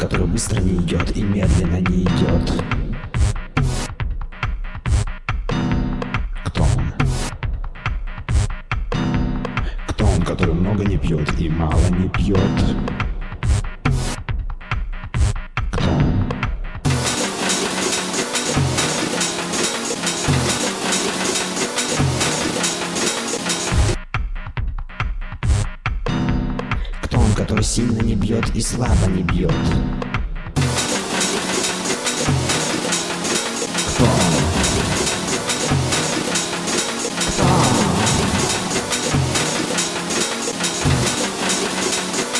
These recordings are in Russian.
который быстро не идет и медленно не идет. Кто он? Кто он, который много не пьет и мало не пьет? Кто он? Кто он, который сильно не бьет и слабо не бьет? Кто он? Кто он?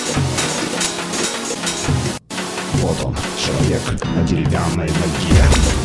Вот он, человек на деревянной ноге.